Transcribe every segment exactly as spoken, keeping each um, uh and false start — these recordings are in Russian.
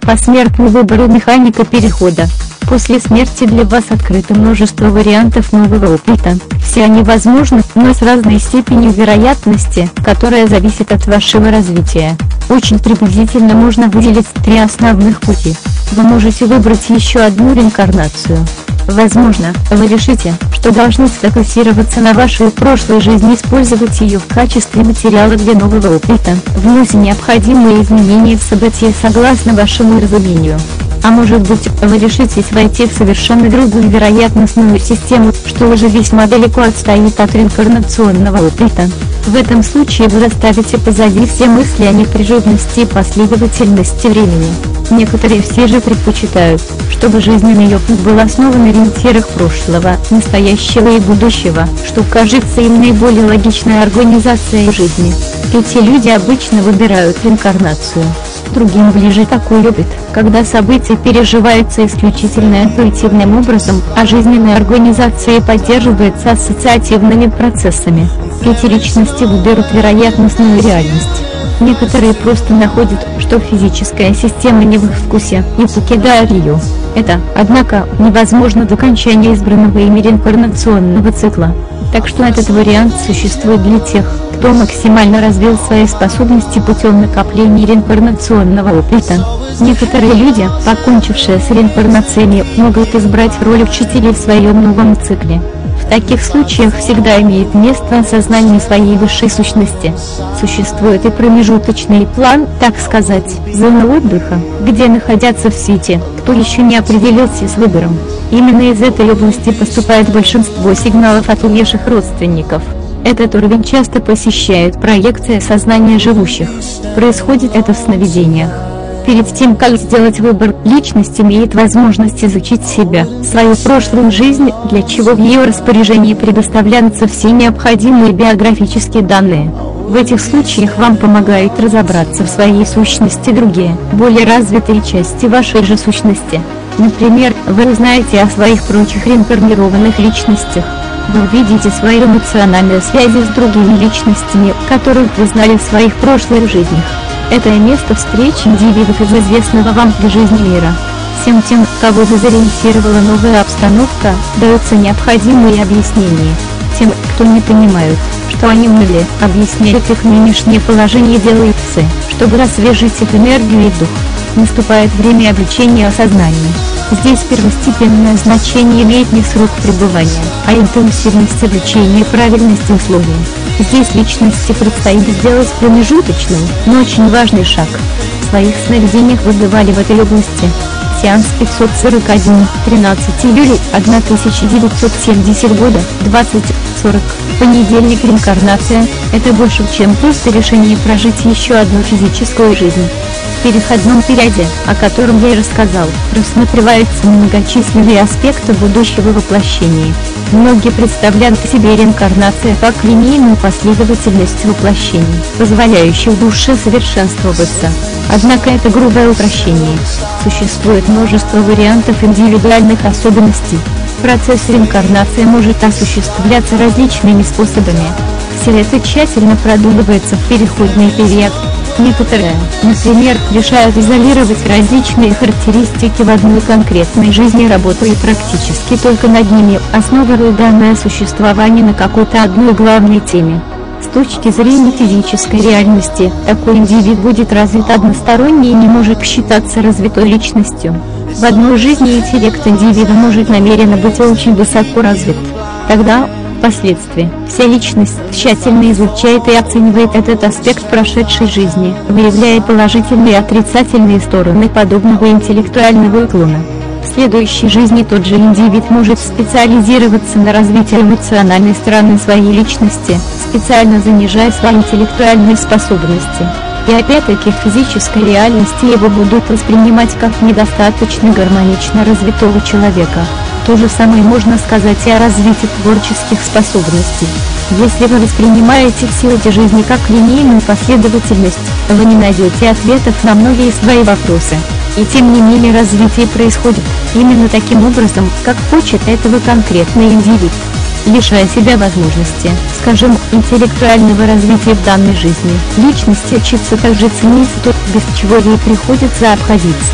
Посмертный выбор и механика перехода. После смерти для вас открыто множество вариантов нового опыта. Все они возможны, но с разной степенью вероятности, которая зависит от вашего развития. Очень приблизительно можно выделить три основных пути. Вы можете выбрать еще одну реинкарнацию. Возможно, вы решите, что должны сфокусироваться на вашей прошлой жизни и использовать ее в качестве материала для нового опыта, внося необходимые изменения в события согласно вашему разумению. А может быть, вы решитесь войти в совершенно другую вероятностную систему, что уже весьма далеко отстоит от реинкарнационного опыта. В этом случае вы оставите позади все мысли о непрерывности и последовательности времени. Некоторые все же предпочитают, чтобы жизненный ее путь был основан на ориентирах прошлого, настоящего и будущего, что кажется им наиболее логичной организацией жизни. Эти люди обычно выбирают реинкарнацию. Другим ближе такой опыт, когда события переживаются исключительно интуитивным образом, а жизненная организация поддерживается ассоциативными процессами. Эти личности выберут вероятностную реальность. Некоторые просто находят, что физическая система не в их вкусе, и покидают ее. Это, однако, невозможно до окончания избранного ими реинкарнационного цикла. Так что этот вариант существует для тех, кто максимально развил свои способности путем накопления реинкарнационного опыта. Некоторые люди, покончившие с реинкарнациями, могут избрать роль учителей в своем новом цикле. В таких случаях всегда имеет место осознание своей высшей сущности. Существует и промежуточный план, так сказать, зона отдыха, где находятся все те, кто еще не определился с выбором. Именно из этой области поступает большинство сигналов от умерших родственников. Этот уровень часто посещает проекция сознания живущих. Происходит это в сновидениях. Перед тем, как сделать выбор, личность имеет возможность изучить себя, свою прошлую жизнь, для чего в ее распоряжении предоставляются все необходимые биографические данные. В этих случаях вам помогают разобраться в своей сущности другие, более развитые части вашей же сущности. Например, вы узнаете о своих прочих реинкарнированных личностях. Вы увидите свои эмоциональные связи с другими личностями, которых вы знали в своих прошлых жизнях. Это и место встречи индивидов из известного вам для жизни мира. Всем тем, кого дезориентировала новая обстановка, даются необходимые объяснения. Тем, кто не понимают, что они умели, объясняют их нынешнее положение, делает все, чтобы освежить их энергию и дух. Наступает время обличения осознания. Здесь первостепенное значение имеет не срок пребывания, а интенсивность обличения и правильность условий. Здесь личности предстоит сделать промежуточный, но очень важный шаг. В своих сновидениях вы бывали в этой области. Сеанс пятьсот сорок один, тринадцатое июля тысяча девятьсот семидесятого года, двадцать сорок. Понедельник. Реинкарнация – это больше, чем просто решение прожить еще одну физическую жизнь. В переходном периоде, о котором я и рассказал, рассматриваются многочисленные аспекты будущего воплощения. Многие представляют себе реинкарнацию как линейную последовательность воплощений, позволяющую душе совершенствоваться. Однако это грубое упрощение. Существует множество вариантов индивидуальных особенностей. Процесс реинкарнации может осуществляться различными способами. Все это тщательно продумывается в переходный период. Некоторые, например, решают изолировать различные характеристики в одной конкретной жизни, работая практически только над ними, основывая данное существование на какой-то одной главной теме. С точки зрения физической реальности, такой индивид будет развит односторонне и не может считаться развитой личностью. В одной жизни интеллект индивида может намеренно быть очень высоко развит. Тогда, впоследствии, вся личность тщательно изучает и оценивает этот аспект прошедшей жизни, выявляя положительные и отрицательные стороны подобного интеллектуального уклона. В следующей жизни тот же индивид может специализироваться на развитии эмоциональной стороны своей личности, специально занижая свои интеллектуальные способности. И опять-таки в физической реальности его будут воспринимать как недостаточно гармонично развитого человека. То же самое можно сказать и о развитии творческих способностей. Если вы воспринимаете все эти жизни как линейную последовательность, вы не найдете ответов на многие свои вопросы. И тем не менее развитие происходит именно таким образом, как хочет этого конкретный индивид, лишая себя возможности, скажем, интеллектуального развития в данной жизни. Личность учится также ценить то, без чего ей приходится обходиться.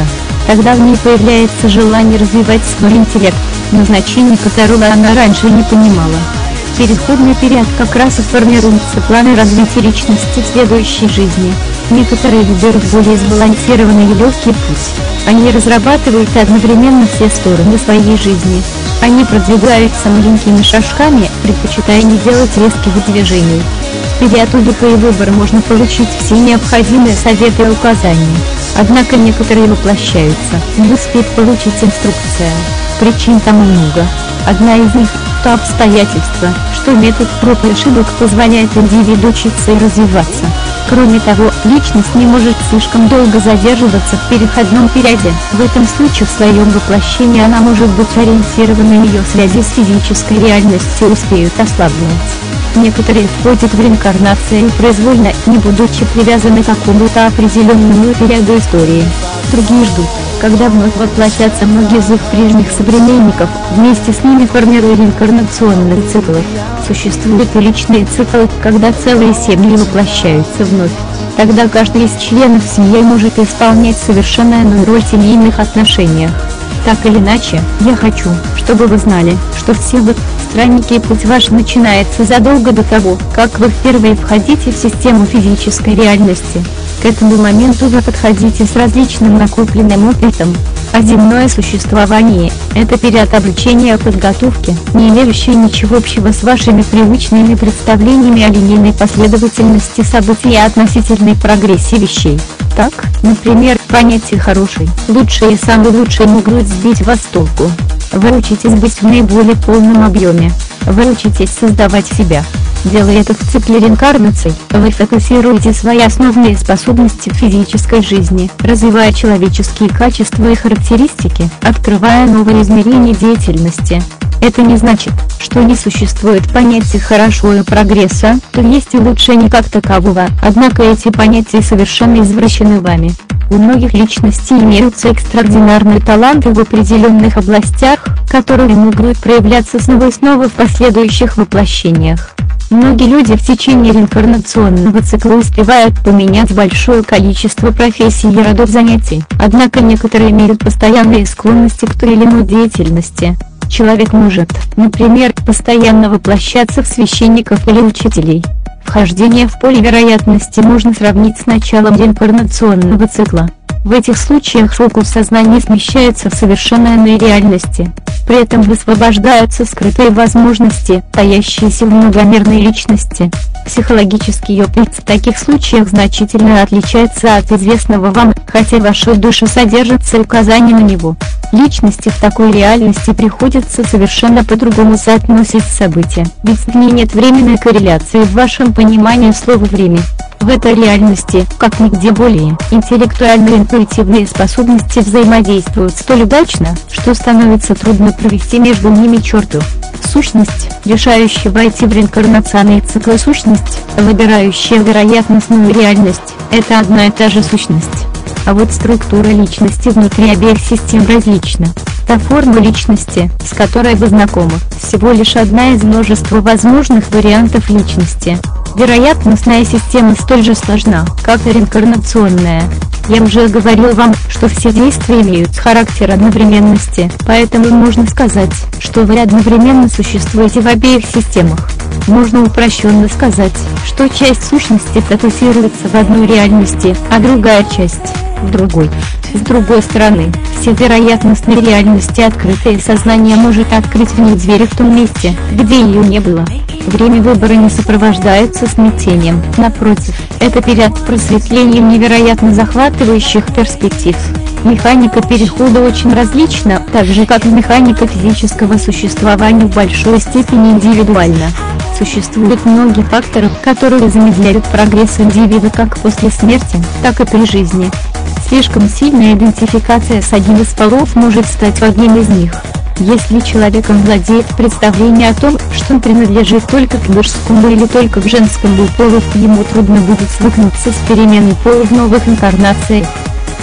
Тогда в ней появляется желание развивать свой интеллект, назначение которого она раньше не понимала. В переходный период как раз и формируются планы развития личности в следующей жизни. Некоторые выберут более сбалансированный и легкий путь. Они разрабатывают одновременно все стороны своей жизни. Они продвигаются маленькими шажками, предпочитая не делать резких движений. В период отдыха и выбора можно получить все необходимые советы и указания. Однако некоторые воплощаются, не успеет получить инструкция. Причин тому много. Одна из них – то обстоятельство, что метод проб и ошибок позволяет индивиду учиться и развиваться. Кроме того, личность не может слишком долго задерживаться в переходном периоде. В этом случае в своем воплощении она может быть ориентирована, и ее связи с физической реальностью успеют ослабнуть. Некоторые входят в реинкарнацию произвольно, не будучи привязаны к какому-то определенному периоду истории. Другие ждут, когда вновь воплотятся многие из их прежних современников, вместе с ними формируя реинкарнационные циклы. Существуют и личные циклы, когда целые семьи воплощаются вновь. Тогда каждый из членов семьи может исполнять совершенно иную роль в семейных отношениях. Так или иначе, я хочу, чтобы вы знали, что все вы, странники, и путь ваш начинается задолго до того, как вы впервые входите в систему физической реальности. К этому моменту вы подходите с различным накопленным опытом. А земное существование – это период обучения и подготовки, не имеющий ничего общего с вашими привычными представлениями о линейной последовательности событий и относительной прогрессии вещей. Так, например, понятие «хороший», «лучший» и «самый лучший» могут сбить вас с толку. Вы учитесь быть в наиболее полном объеме. Вы учитесь создавать себя. Делая это в цикле реинкарнаций, вы фокусируете свои основные способности в физической жизни, развивая человеческие качества и характеристики, открывая новые измерения деятельности. Это не значит, что не существует понятия «хорошо» и «прогресса», то есть улучшение как такового, однако эти понятия совершенно извращены вами. У многих личностей имеются экстраординарные таланты в определенных областях, которые могут проявляться снова и снова в последующих воплощениях. Многие люди в течение реинкарнационного цикла успевают поменять большое количество профессий и родов занятий, однако некоторые имеют постоянные склонности к той или иной деятельности. Человек может, например, постоянно воплощаться в священников или учителей. Вхождение в поле вероятности можно сравнить с началом реинкарнационного цикла. В этих случаях фокус сознания смещается в совершенно иной реальности. При этом высвобождаются скрытые возможности, таящиеся в многомерной личности. Психологический опыт в таких случаях значительно отличается от известного вам, хотя в вашей душе содержатся указания на него. Личности в такой реальности приходится совершенно по-другому соотносить события, ведь в ней нет временной корреляции в вашем понимании слова «время». В этой реальности, как нигде более, интеллектуальные и интуитивные способности взаимодействуют столь удачно, что становится трудно провести между ними черту. Сущность, решающая войти в реинкарнационный цикл, и сущность, выбирающая вероятностную реальность, это одна и та же сущность. А вот структура личности внутри обеих систем различна. Та форма личности, с которой вы знакомы, всего лишь одна из множества возможных вариантов личности. Вероятностная система столь же сложна, как и реинкарнационная. Я уже говорил вам, что все действия имеют характер одновременности, поэтому можно сказать, что вы одновременно существуете в обеих системах. Можно упрощенно сказать, что часть сущности фокусируется в одной реальности, а другая часть – в другой. С другой стороны, все вероятностные реальности открытое сознание может открыть в них двери в том месте, где ее не было. Время выбора не сопровождается смятением, напротив, это период просветления невероятно захватывающих перспектив. Механика перехода очень различна, так же как и механика физического существования в большой степени индивидуальна. Существует многие факторы, которые замедляют прогресс индивида как после смерти, так и при жизни. Слишком сильная идентификация с одним из полов может стать одним из них. Если человеком владеет представление о том, что он принадлежит только к мужскому или только к женскому полу, ему трудно будет свыкнуться с переменой пола в новых инкарнациях.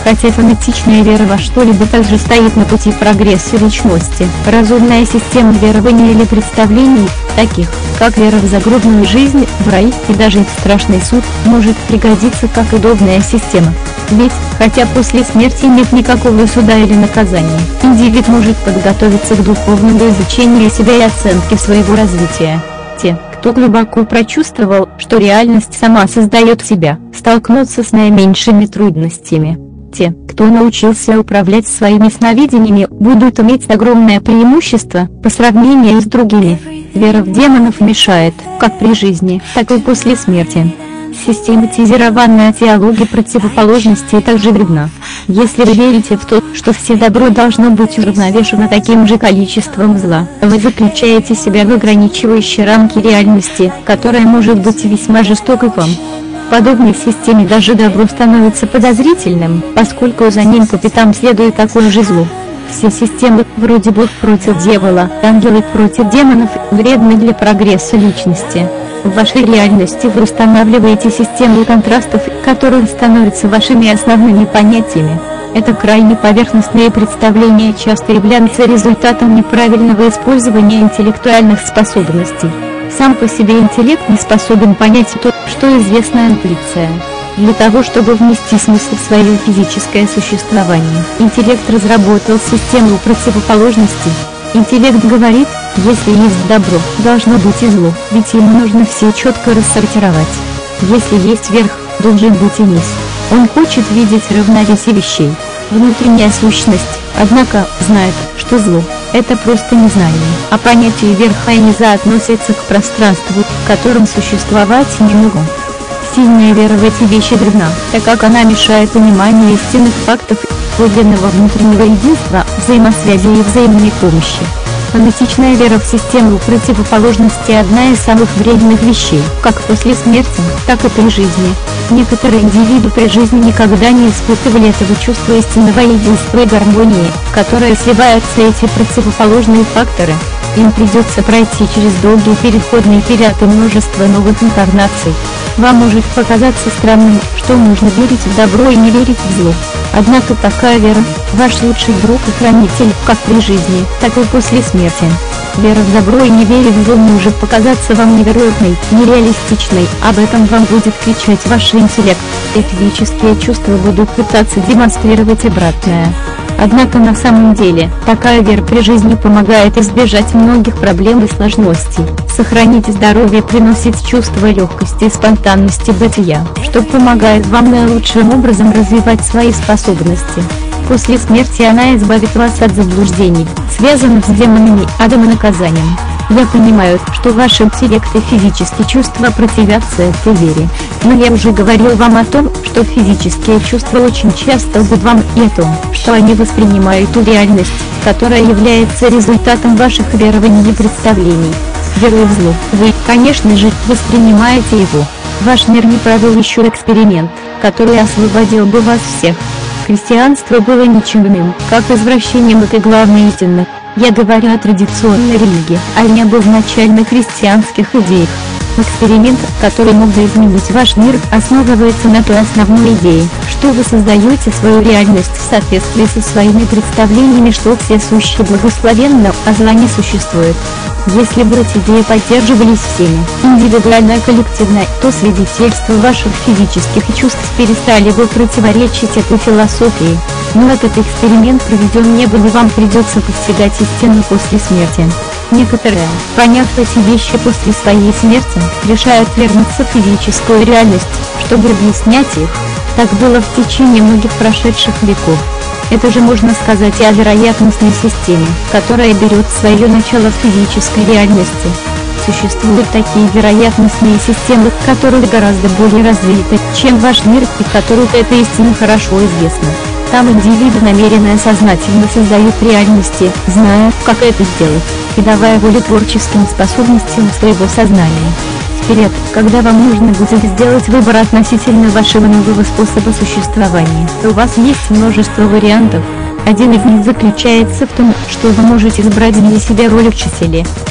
Хотя фанатичная вера во что-либо также стоит на пути прогресса личности, разумная система верований или представлений, таких, как вера в загробную жизнь, в рай и даже в страшный суд, может пригодиться как удобная система. Ведь, хотя после смерти нет никакого суда или наказания, индивид может подготовиться к духовному изучению себя и оценке своего развития. Те, кто глубоко прочувствовал, что реальность сама создает себя, столкнутся с наименьшими трудностями. Те, кто научился управлять своими сновидениями, будут иметь огромное преимущество по сравнению с другими. Вера в демонов мешает, как при жизни, так и после смерти. Систематизированная теология противоположностей также вредна. Если вы верите в то, что все добро должно быть уравновешено таким же количеством зла, вы заключаете себя в ограничивающие рамки реальности, которая может быть весьма жестокой к вам. В подобной системе даже добро становится подозрительным, поскольку за ним по пятам следует такое же зло. Все системы, вроде Бог против дьявола, ангелы против демонов, вредны для прогресса личности. В вашей реальности вы устанавливаете систему контрастов, которые становятся вашими основными понятиями. Это крайне поверхностные представления часто являются результатом неправильного использования интеллектуальных способностей. Сам по себе интеллект не способен понять то, что известна интуиция. Для того, чтобы внести смысл в свое физическое существование, интеллект разработал систему противоположностей. Интеллект говорит, если есть добро, должно быть и зло, ведь ему нужно все четко рассортировать. Если есть верх, должен быть и низ. Он хочет видеть равновесие вещей. Внутренняя сущность, однако, знает, что зло – это просто незнание, а понятие верха и низа относятся к пространству, в котором существовать не могут. Сильная вера в эти вещи вредна, так как она мешает пониманию истинных фактов, подлинного внутреннего единства, взаимосвязи и взаимной помощи. Фанатичная вера в систему противоположности – одна из самых вредных вещей, как после смерти, так и при жизни. Некоторые индивиды при жизни никогда не испытывали этого чувства истинного единства и гармонии, в которое сливаются эти противоположные факторы. Им придется пройти через долгий переходный период и множество новых инкарнаций. Вам может показаться странным, что нужно верить в добро и не верить в зло. Однако такая вера – ваш лучший друг и хранитель, как при жизни, так и после смерти. Вера в добро и не веря в зло может показаться вам невероятной, нереалистичной, об этом вам будет кричать ваш интеллект, и физические чувства будут пытаться демонстрировать обратное. Однако на самом деле, такая вера при жизни помогает избежать многих проблем и сложностей, сохранить здоровье, приносит чувство легкости и спонтанности бытия, что помогает вам наилучшим образом развивать свои способности. После смерти она избавит вас от заблуждений, связанных с демонами, адом и наказанием. Я понимаю, что ваш интеллект и физические чувства противятся этой вере, но я уже говорил вам о том, что физические чувства очень часто лгут вам, и о том, что они воспринимают ту реальность, которая является результатом ваших верований и представлений. Веруя в зло, вы, конечно же, воспринимаете его. Ваш мир не провел еще эксперимент, который освободил бы вас всех. Христианство было ничем иным, как извращением этой главной истины. Я говорю о традиционной религии, а не об изначально христианских идеях. Эксперимент, который мог бы изменить ваш мир, основывается на той основной идее, что вы создаете свою реальность в соответствии со своими представлениями, что все сущие благословенно, а зла не существует. Если бы эти идеи поддерживались всеми, индивидуально и коллективно, то свидетельства ваших физических чувств перестали бы противоречить этой философии. Но этот эксперимент проведен не был, и вам придется постигать истину после смерти. Некоторые, поняв эти вещи после своей смерти, решают вернуться в физическую реальность, чтобы объяснять их. Так было в течение многих прошедших веков. Это же можно сказать и о вероятностной системе, которая берет свое начало в физической реальности. Существуют такие вероятностные системы, которые гораздо более развиты, чем ваш мир, и в которых эта истина хорошо известна. Там индивиды намеренно и сознательно создают реальности, зная, как это сделать, и давая волю творческим способностям своего сознания. Вперед, когда вам нужно будет сделать выбор относительно вашего нового способа существования, у вас есть множество вариантов. Один из них заключается в том, что вы можете избрать для себя роль учителя.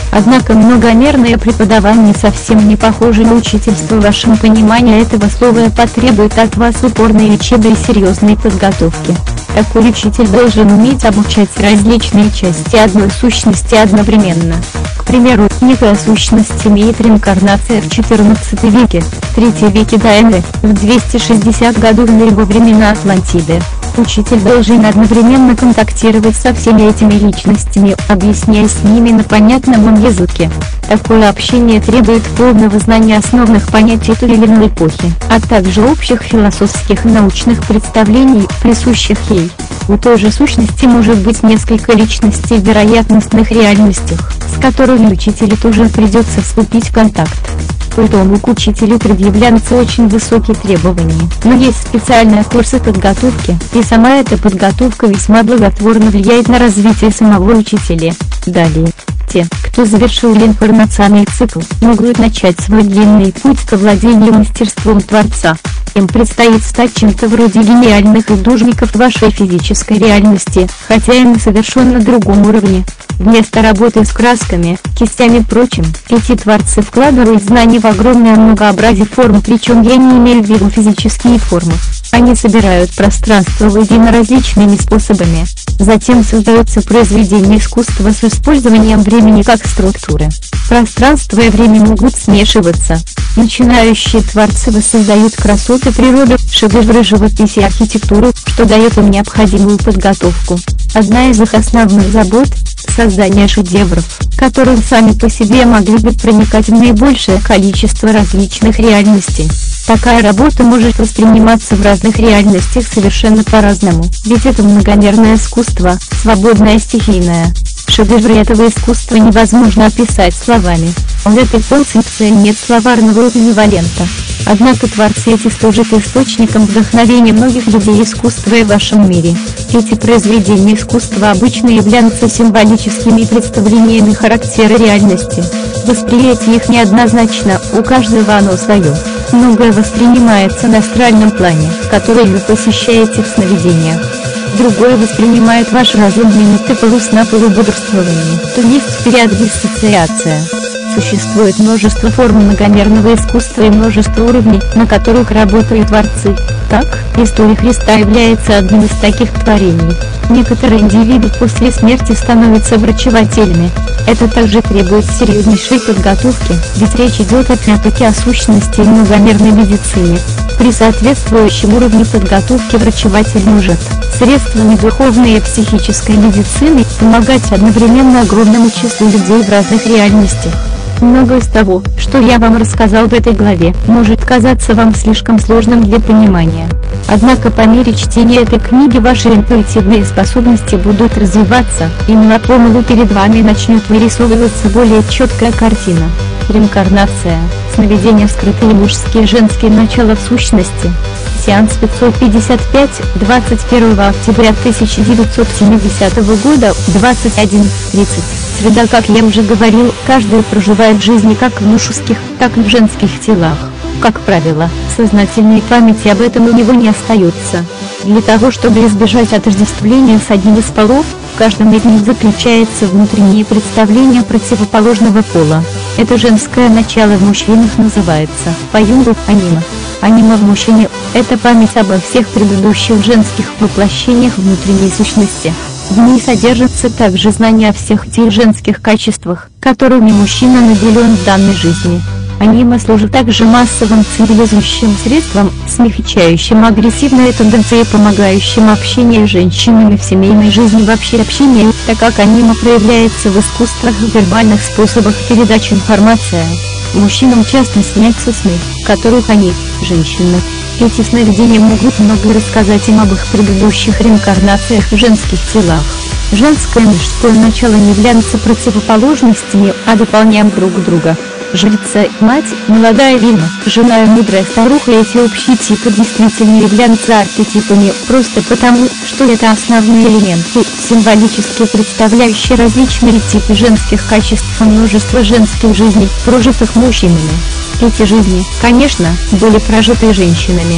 Однако многомерное преподавание совсем не похоже на учительство. В вашем понимании этого слова потребует от вас упорной учебы и серьезной подготовки. Такой учитель должен уметь обучать различные части одной сущности одновременно. К примеру, некая сущность имеет реинкарнация в четырнадцатом веке, в третьем веке до эры, в двести шестьдесят году во времена Атлантиды. Учитель должен одновременно контактировать со всеми этими личностями, объясняя с ними на понятном им языке. Такое общение требует полного знания основных понятий той или иной эпохи, а также общих философских и научных представлений, присущих ей. У той же сущности может быть несколько личностей в вероятностных реальностях, с которыми учителю тоже придется вступить в контакт. Поэтому к учителю предъявляются очень высокие требования, но есть специальные курсы подготовки, и сама эта подготовка весьма благотворно влияет на развитие самого учителя. Далее, те, кто завершил реинкарнационный цикл, могут начать свой длинный путь к овладению мастерством Творца. Им предстоит стать чем-то вроде гениальных художников вашей физической реальности, хотя и на совершенно другом уровне. Вместо работы с красками, кистями и прочим, эти творцы вкладывают знания в огромное многообразие форм, причем я не имею в виду физические формы. Они собирают пространство воедино различными способами. Затем создается произведение искусства с использованием времени как структуры. Пространство и время могут смешиваться. Начинающие творцы воссоздают красоты природы, шедевры живописи и архитектуру, что дает им необходимую подготовку. Одна из их основных забот – создание шедевров, которые сами по себе могли бы проникать в наибольшее количество различных реальностей. Такая работа может восприниматься в разных реальностях совершенно по-разному, ведь это многомерное искусство, свободное и стихийное. Шедевры этого искусства невозможно описать словами. В этой концепции нет словарного эквивалента. Однако творцы эти служат источником вдохновения многих людей искусства и в вашем мире. Эти произведения искусства обычно являются символическими представлениями характера реальности. Восприятие их неоднозначно, у каждого оно свое. Многое воспринимается на астральном плане, который вы посещаете в сновидениях. Другое воспринимает ваш разум в минуты полусна полубодрствования, то есть период диссоциация. Существует множество форм многомерного искусства и множество уровней, на которых работают творцы. Так, история Христа является одним из таких творений. Некоторые индивиды после смерти становятся врачевателями. Это также требует серьезнейшей подготовки, ведь речь идет опять-таки о сущности и многомерной медицине. При соответствующем уровне подготовки врачеватель может, средствами духовной и психической медицины, помогать одновременно огромному числу людей в разных реальностях. Многое из того, что я вам рассказал в этой главе, может казаться вам слишком сложным для понимания. Однако по мере чтения этой книги ваши интуитивные способности будут развиваться, и мало-помалу перед вами начнет вырисовываться более четкая картина. Реинкарнация, сновидения скрытые мужские и женские начала в сущности. Сеанс пятьсот пятьдесят пять, двадцать первого октября тысяча девятьсот семидесятого года, двадцать один тридцать. Среда, как я уже говорил, каждый проживает жизни как в мужских, так и в женских телах. Как правило, сознательной памяти об этом у него не остается. Для того, чтобы избежать отождествления с одним из полов, в каждом из них заключается внутреннее представление противоположного пола. Это женское начало в мужчинах называется, по Юнгу, анима. Анима в мужчине – это память обо всех предыдущих женских воплощениях внутренней сущности. В ней содержатся также знания о всех тех женских качествах, которыми мужчина наделен в данной жизни. Анима служит также массовым цивилизующим средством, смягчающим агрессивные тенденции и помогающим общению с женщинами в семейной жизни вообще общению, так как анима проявляется в искусствах и вербальных способах передачи информации. Мужчинам часто снятся сны, в которых они, женщины. Эти сновидения могут многое рассказать им об их предыдущих реинкарнациях в женских телах. Женское и мужское начало не являются противоположностями, а дополняют друг друга. Жрица, мать, молодая ведьма, жена и мудрая старуха — эти общие типы действительно являются архетипами, просто потому, что это основные элементы, символически представляющие различные типы женских качеств и множество женских жизней, прожитых мужчинами. Эти жизни, конечно, были прожиты женщинами.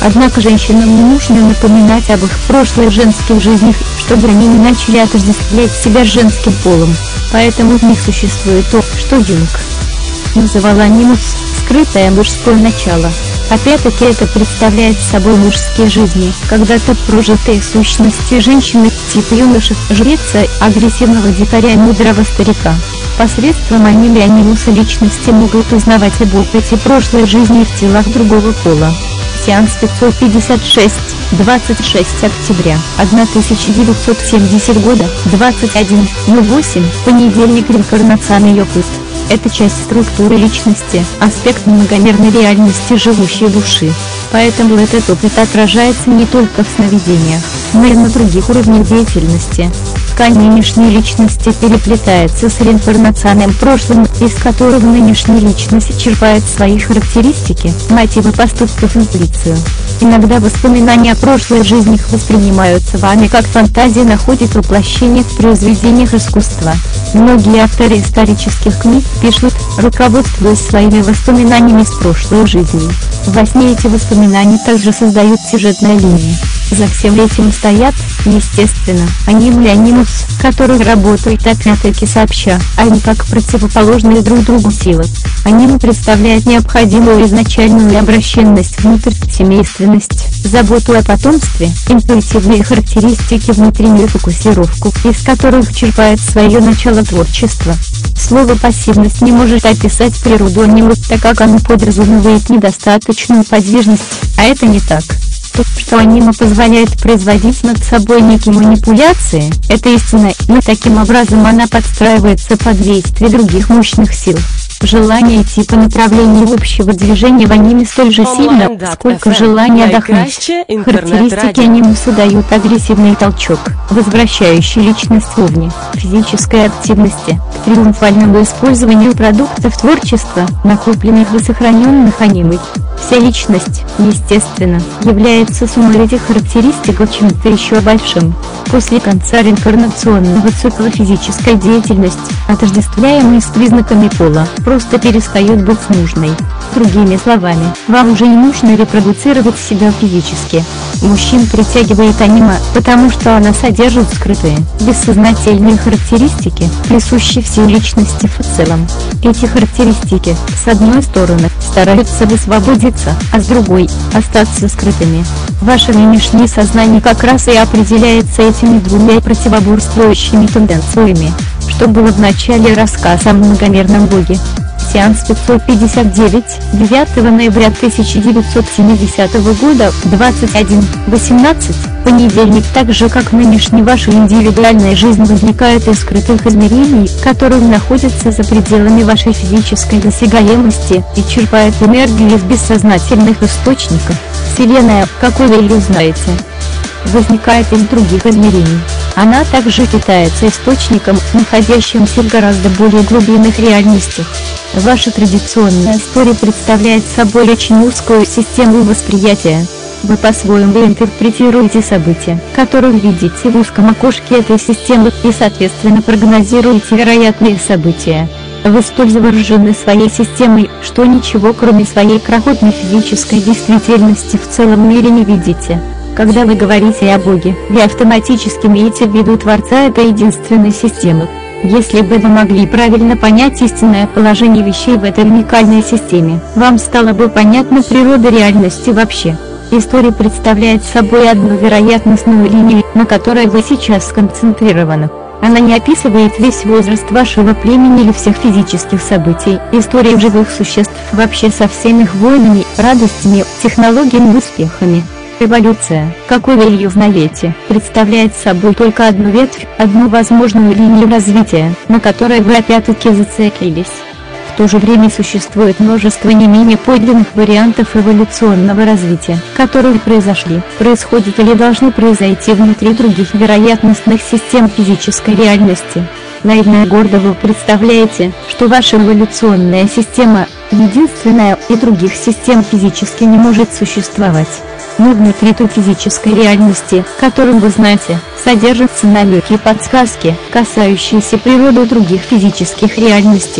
Однако женщинам не нужно напоминать об их прошлых женских жизнях, чтобы они не начали отождествлять себя с женским полом. Поэтому в них существует то, что Юнг называл анимус, скрытое мужское начало. Опять-таки это представляет собой мужские жизни, когда-то прожитые сущности женщины, типа юноши, жреца, агрессивного дикаря и мудрого старика. Посредством аниме анимуса личности могут узнавать об опыте прошлой жизни в телах другого пола. Сеанс пятьсот пятьдесят шесть, двадцать шестого октября тысяча девятьсот семидесятого года, двадцать один ноль восемь, понедельник. Реинкарнационный опыт. Это часть структуры личности, аспект многомерной реальности, живущей в душе. Поэтому этот опыт отражается не только в сновидениях, но и на других уровнях деятельности. Ткань нынешней личности переплетается с реинкарнационным прошлым, из которого нынешняя личность черпает свои характеристики, мотивы поступков, интуицию. Иногда воспоминания о прошлых жизнях воспринимаются вами как фантазия, находит воплощение в произведениях искусства. Многие авторы исторических книг пишут, руководствуясь своими воспоминаниями с прошлой жизни. Во сне эти воспоминания также создают сюжетные линии. За всем этим стоят, естественно, аниме и анимус, которые работают опять-таки сообща, а не как противоположные друг другу силы. Аниме представляет необходимую изначальную обращенность внутрь, семейственность, заботу о потомстве, интуитивные характеристики, внутреннюю фокусировку, из которых черпает свое начало творчество. Слово «пассивность» не может описать природу аниме, так как оно подразумевает недостаточную подвижность, а это не так. То, что аниме позволяет производить над собой некие манипуляции, это истина, но таким образом она подстраивается под действие других мощных сил. Желание идти по направлению общего движения в аниме столь же сильно, сколько желание отдохнуть. Характеристики анимуса дают агрессивный толчок, возвращающий личность вовне, физической активности, к триумфальному использованию продуктов творчества, накопленных и сохраненных аниме. Вся личность, естественно, является суммой этих характеристик о чем-то еще большим. После конца реинкарнационного цикла физическая деятельность, отождествляемая с признаками пола, просто перестает быть нужной. Другими словами, вам уже не нужно репродуцировать себя физически. Мужчин притягивает аниме, потому что она содержит скрытые, бессознательные характеристики, присущие всей личности в целом. Эти характеристики, с одной стороны, стараются высвободиться, а с другой – остаться скрытыми. Ваше нынешнее сознание как раз и определяется этими двумя противоборствующими тенденциями, что было в начале рассказа о многомерном боге. Сеанс пятьсот пятьдесят девять, девятого ноября тысяча девятьсот семидесятого года, двадцать один восемнадцать, понедельник. Так же как нынешняя ваша индивидуальная жизнь возникает из скрытых измерений, которые находятся за пределами вашей физической досягаемости и черпает энергию из бессознательных источников. Вселенная, какой вы ее знаете, возникает из других измерений. Она также питается источником, находящимся в гораздо более глубинных реальностях. Ваша традиционная история представляет собой очень узкую систему восприятия. Вы по-своему интерпретируете события, которые видите в узком окошке этой системы, и соответственно прогнозируете вероятные события. Вы столь заворожены своей системой, что ничего кроме своей крохотной физической действительности в целом мире не видите. Когда вы говорите о Боге, вы автоматически имеете в виду Творца этой единственной системы. Если бы вы могли правильно понять истинное положение вещей в этой уникальной системе, вам стала бы понятна природа реальности вообще. История представляет собой одну вероятностную линию, на которой вы сейчас сконцентрированы. Она не описывает весь возраст вашего племени или всех физических событий. История живых существ вообще со всеми их войнами, радостями, технологиями и успехами. Эволюция, какой вы ее знаете, представляет собой только одну ветвь, одну возможную линию развития, на которой вы опять-таки зациклились. В то же время существует множество не менее подлинных вариантов эволюционного развития, которые произошли, происходят или должны произойти внутри других вероятностных систем физической реальности. Наивно и гордо вы представляете, что ваша эволюционная система – единственная, и других систем физически не может существовать. Но внутри той физической реальности, которую вы знаете, содержатся намеки и подсказки, касающиеся природы других физических реальностей.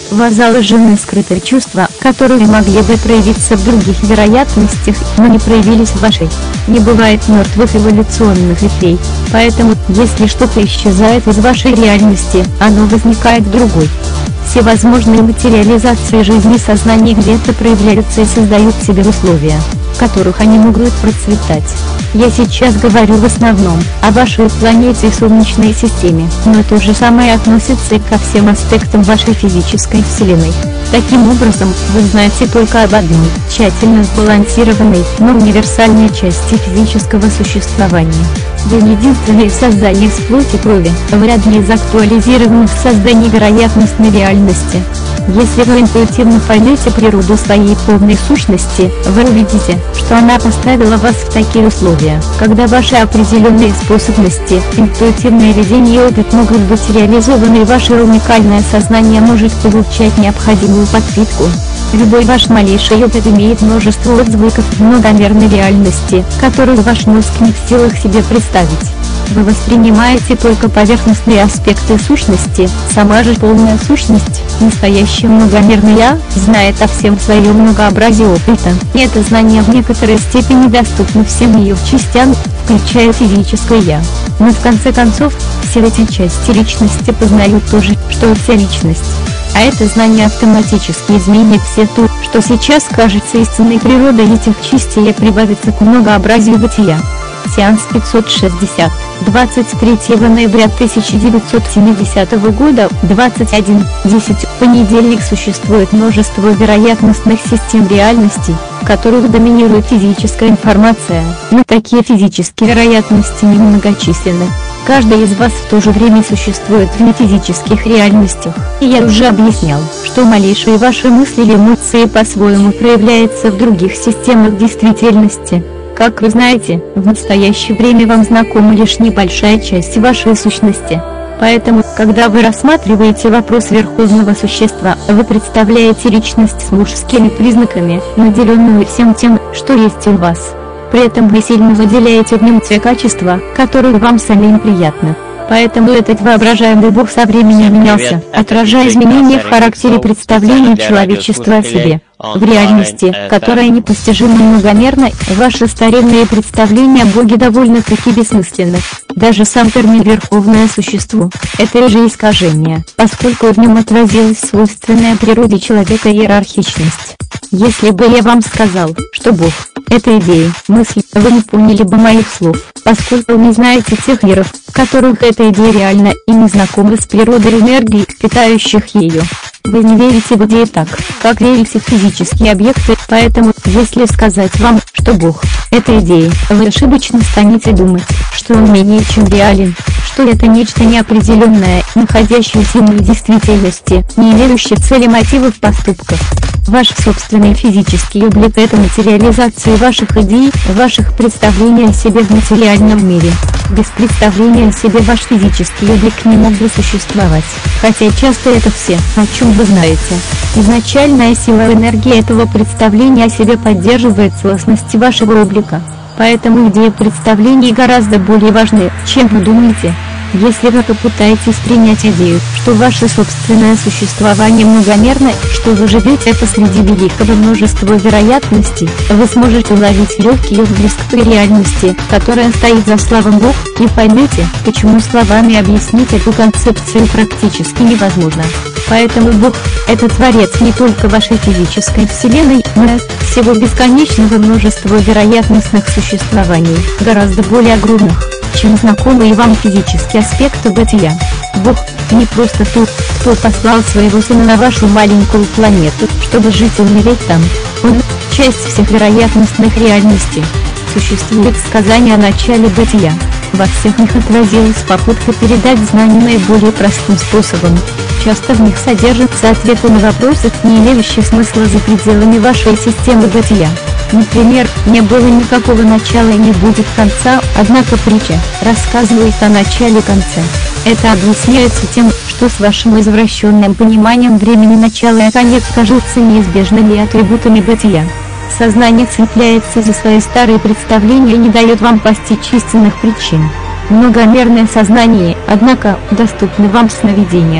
В вас заложены скрытые чувства, которые могли бы проявиться в других вероятностях, но не проявились в вашей. Не бывает мертвых эволюционных ветвей, поэтому, если что-то исчезает из вашей реальности, оно возникает в другой. Все возможные материализации жизни сознания где-то проявляются и создают себе условия, в которых они могут процветать. Я сейчас говорю в основном о вашей планете и Солнечной системе, но то же самое относится и ко всем аспектам вашей физической Вселенной. Таким образом, вы знаете только об одной, тщательно сбалансированной, но универсальной части физического существования. Вы не единственное создание из плоти и крови, в ряде из актуализированных созданий вероятностной реальности. Если вы интуитивно поймете природу своей полной сущности, вы увидите, что она поставила вас в такие условия, когда ваши определенные способности, интуитивное видение и опыт могут быть реализованы, и ваше уникальное сознание может получать необходимую подпитку. Любой ваш малейший опыт имеет множество отзвуков в многомерной реальности, которую ваш мозг не в силах себе представить. Вы воспринимаете только поверхностные аспекты сущности, сама же полная сущность, настоящее многомерное «Я», знает о всем своем многообразии опыта, и это знание в некоторой степени доступно всем ее частям, включая физическое «Я». Но в конце концов, все эти части личности познают то же, что и вся личность. А это знание автоматически изменит все то, что сейчас кажется истинной природой этих частей, и прибавится к многообразию бытия. Сеанс пятьсот шестьдесят. двадцать третьего ноября тысяча девятьсот семидесятого года, двадцать один десять. Понедельник. Существует множество вероятностных систем реальностей, в которых доминирует физическая информация, но такие физические вероятности немногочисленны. Каждый из вас в то же время существует в нефизических реальностях, и я уже объяснял, что малейшие ваши мысли или эмоции по-своему проявляются в других системах действительности. Как вы знаете, в настоящее время вам знакома лишь небольшая часть вашей сущности. Поэтому, когда вы рассматриваете вопрос Верховного Существа, вы представляете личность с мужскими признаками, наделенную всем тем, что есть у вас. При этом вы сильно выделяете в нем те качества, которые вам самим приятны. Поэтому этот воображаемый Бог со временем менялся, отражая изменения в характере представления человечества о себе. В реальности, которая непостижима и многомерна, ваши старинные представления о Боге довольно-таки бессмысленны. Даже сам термин «верховное существо» — это же искажение, поскольку в нем отразилась свойственная природе человека иерархичность. Если бы я вам сказал, что Бог — это идея, мысль, вы не поняли бы моих слов, поскольку не знаете тех миров, в которых эта идея реальна, и не знакомы с природой энергии, питающих ее. Вы не верите в идеи так, как верите в физические объекты, поэтому, если сказать вам, что Бог — это идея, вы ошибочно станете думать, что он менее чем реален, что это нечто неопределенное, находящееся в действительности, не имеющее цели мотивов поступков. Ваш собственный физический облик — это материализация ваших идей, ваших представлений о себе в материальном мире. Без представления о себе ваш физический облик не мог бы существовать, хотя часто это все, о чем вы знаете. Изначальная сила энергии этого представления о себе поддерживает целостность вашего облика. Поэтому идеи представлений гораздо более важны, чем вы думаете. Если вы попытаетесь принять идею, что ваше собственное существование многомерно, что вы живете посреди великого множества вероятностей, вы сможете уловить легкий отблеск той реальности, которая стоит за словом Бог, и поймете, почему словами объяснить эту концепцию практически невозможно. Поэтому Бог — это Творец не только вашей физической Вселенной, но и всего бесконечного множества вероятностных существований, гораздо более огромных, чем знакомые вам физические аспекты бытия. Бог — не просто тот, кто послал своего Сына на вашу маленькую планету, чтобы жить и умереть там. Он — часть всех вероятностных реальностей. Существует сказание о начале бытия. Во всех них отразилась попытка передать знания наиболее простым способом. Часто в них содержатся ответы на вопросы, не имеющие смысла за пределами вашей системы бытия. Например, не было никакого начала и не будет конца, однако притча рассказывает о начале и конце. Это объясняется тем, что с вашим извращенным пониманием времени начала и конец кажутся неизбежными атрибутами бытия. Сознание цепляется за свои старые представления и не дает вам постичь истинных причин. Многомерное сознание, однако, доступно вам в сновидениях.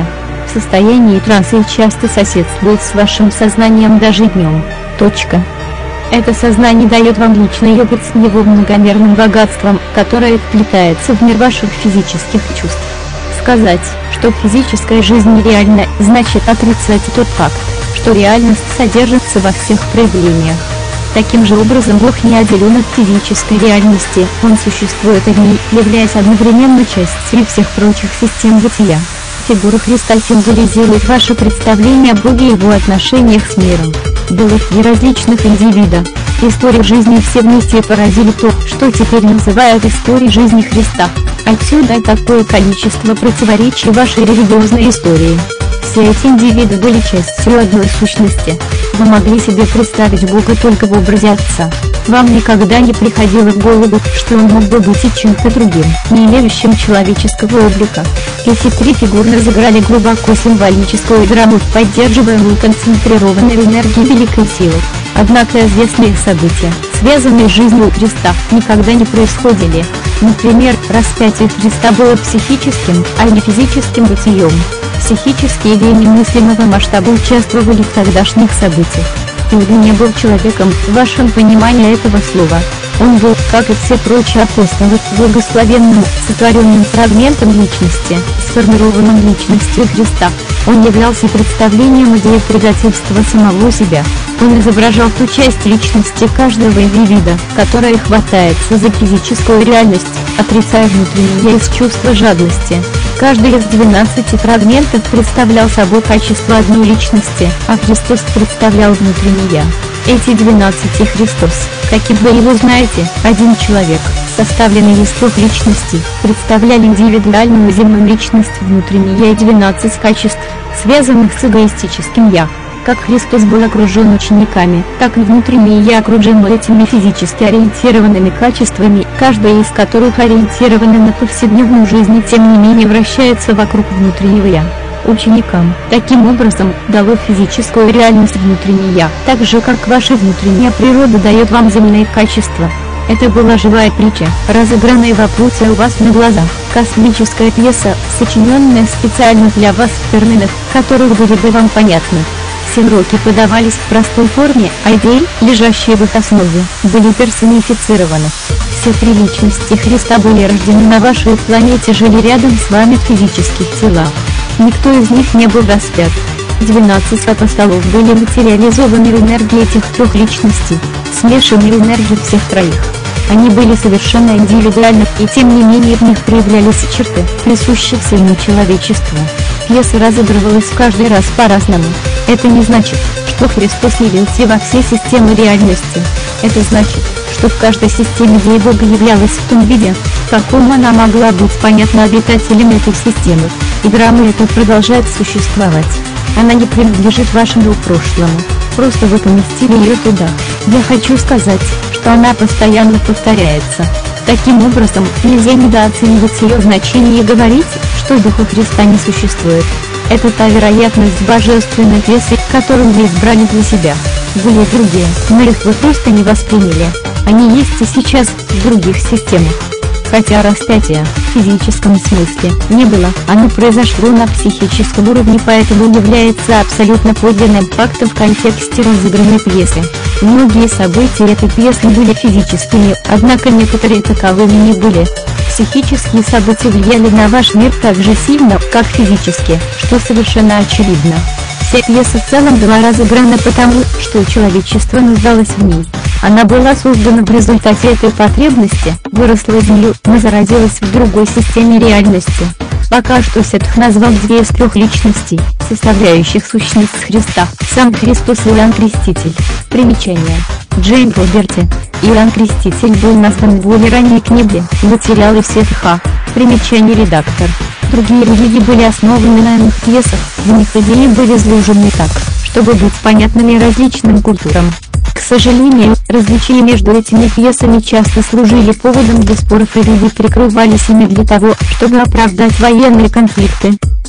в состоянии транса и часто соседствует с вашим сознанием даже днем. Точка. Это сознание дает вам личный опыт с его многомерным богатством, которое вплетается в мир ваших физических чувств. Сказать, что физическая жизнь нереальна, значит отрицать тот факт, что реальность содержится во всех проявлениях. Таким же образом Бог не отделен от физической реальности, Он существует в ней, являясь одновременно частью всех прочих систем бытия. Фигура Христа символизирует ваше представление о Боге и Его отношениях с миром. Было три различных индивида. Историю жизни все вместе породили то, что теперь называют историей жизни Христа. Отсюда такое количество противоречий в вашей религиозной истории. Все эти индивиды были частью одной сущности. Вы могли себе представить Бога только в образе Отца. Вам никогда не приходило в голову, что Он мог бы быть и чем-то другим, не имеющим человеческого облика. Эти три фигуры разыграли глубоко символическую драму, поддерживаемую концентрированной энергией великой силы. Однако известные события, связанные с жизнью Христа, никогда не происходили. Например, распятие Христа было психическим, а не физическим бытием. Психические идеи немыслимого масштаба участвовали в тогдашних событиях. Иуда не был человеком, в вашем понимании этого слова. Он был, как и все прочие апостолы, благословенным, сотворенным фрагментом личности, сформированным личностью Христа. Он являлся представлением идеи предательства самого себя. Он изображал ту часть личности каждого индивида, которая хватается за физическую реальность, отрицая внутреннее из чувства жадности. Каждый из двенадцати фрагментов представлял собой качество одной личности, а Христос представлял внутреннее «Я». Эти двенадцать и Христос, каким вы его знаете, один человек, составленный из трех личностей, представляли индивидуальную земную личность внутреннее «Я» и двенадцать качеств, связанных с эгоистическим «Я». Как Христос был окружен учениками, так и внутреннее «Я» окружено этими физически ориентированными качествами, каждая из которых ориентирована на повседневную жизнь и тем не менее вращается вокруг внутреннего «Я». Ученикам, таким образом, дало физическую реальность внутреннее «Я», так же как ваша внутренняя природа дает вам земные качества. Это была живая притча, разыгранная во плоти у вас на глазах, космическая пьеса, сочиненная специально для вас в терминах, которые были бы вам понятны. Все уроки подавались в простой форме, а идеи, лежащие в их основе, были персонифицированы. Все три личности Христа были рождены на вашей планете, жили рядом с вами в физических телах. Никто из них не был распят. двенадцать апостолов были материализованы в энергии этих трех личностей, смешанной энергии всех троих. Они были совершенно индивидуальны, и тем не менее в них проявлялись черты, присущие всему человечеству. Пьеса разыгрывалась каждый раз по-разному. Это не значит, что Христос явился во все системы реальности. Это значит, что в каждой системе идея Бога являлась в том виде, в каком она могла быть понятна обитателям этой системы. И драма эта продолжает существовать. Она не принадлежит вашему прошлому. Просто вы поместили ее туда. Я хочу сказать, что она постоянно повторяется. Таким образом, нельзя недооценивать ее значение и говорить, что Духа Христа не существует. Это та вероятность божественной пьесы, которую вы избрали для себя. Были другие, но их вы просто не восприняли. Они есть и сейчас, в других системах. Хотя распятия, в физическом смысле, не было, оно произошло на психическом уровне, поэтому является абсолютно подлинным фактом в контексте разыгранной пьесы. Многие события этой пьесы были физическими, однако некоторые таковыми не были. Психические события влияли на ваш мир так же сильно, как физически, что совершенно очевидно. Вся пьеса в целом была разыграна потому, что человечество нуждалось в ней. Она была создана в результате этой потребности, выросла из нее, но зародилась в другой системе реальности. Пока что Сетх назвал две из трех личностей, составляющих сущность Христа, сам Христос и Иоанн Креститель. Примечание. Джейн Роберти. Иоанн Креститель был назван в более ранней книге «Материалы Сетха». Примечание редактор. Другие религии были основаны на иных пьесах, в них идеи были изложены так, чтобы быть понятными различным культурам. К сожалению, различия между этими пьесами часто служили поводом для споров, и люди прикрывались ими для того, чтобы оправдать военные конфликты.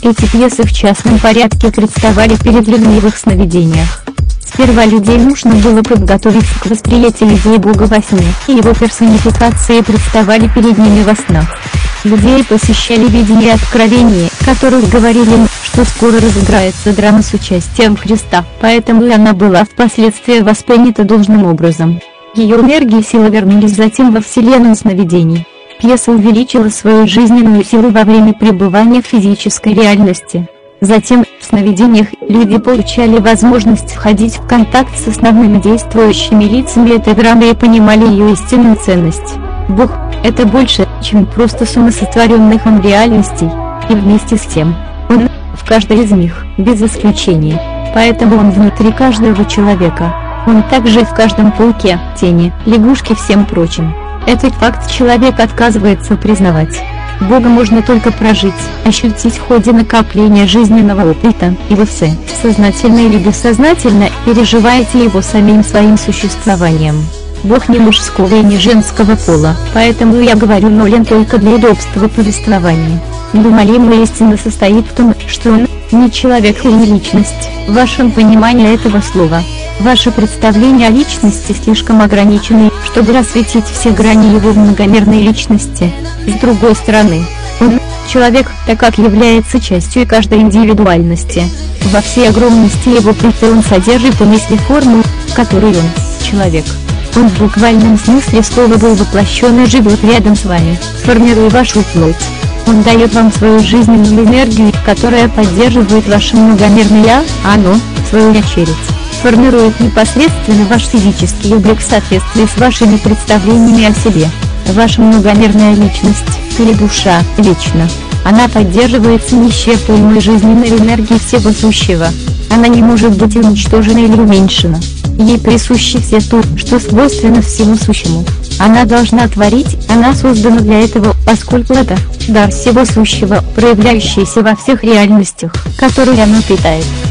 Эти пьесы в частном порядке представали перед людьми в их сновидениях. Сперва людей нужно было подготовить к восприятию идеи Бога во сне, и его персонификации представали перед ними во снах. Людей посещали видения и откровения, которых говорили им, что скоро разыграется драма с участием Христа, поэтому и она была впоследствии воспринята должным образом. Ее энергия и сила вернулись затем во вселенную сновидений. Пьеса увеличила свою жизненную силу во время пребывания в физической реальности. Затем, в сновидениях, люди получали возможность входить в контакт с основными действующими лицами этой драмы и понимали ее истинную ценность. Бог – это больше, чем просто сумма сотворенных им реальностей, и вместе с тем, Он в каждой из них, без исключения. Поэтому Он внутри каждого человека. Он также в каждом пауке, тени, лягушке, всем прочим. Этот факт человек отказывается признавать. Бога можно только прожить, ощутить в ходе накопления жизненного опыта, и вы все, сознательно или бессознательно, переживаете его самим своим существованием. Бог не мужского и не женского пола, поэтому я говорю Нолан только для удобства повествования. Неумолимая истина состоит в том, что Он не человек и не личность, в вашем понимании этого слова. Ваше представление о личности слишком ограничены, чтобы рассветить все грани его многомерной личности. С другой стороны, Он – человек, так как является частью каждой индивидуальности. Во всей огромности его природы Он содержит в мысли форму, в которой Он – человек. Он в буквальном смысле слова был воплощен и живет рядом с вами, формируя вашу плоть. Он дает вам свою жизненную энергию, которая поддерживает ваше многомерное «я», а оно, в свою очередь, формирует непосредственно ваш физический облик в соответствии с вашими представлениями о себе. Ваша многомерная личность, или душа, вечна. Она поддерживается неисчерпаемой жизненной энергией всего сущего. Она не может быть уничтожена или уменьшена. Ей присуще все то, что свойственно всему сущему. Она должна творить, она создана для этого, поскольку это дар всего сущего, проявляющийся во всех реальностях, которые она питает.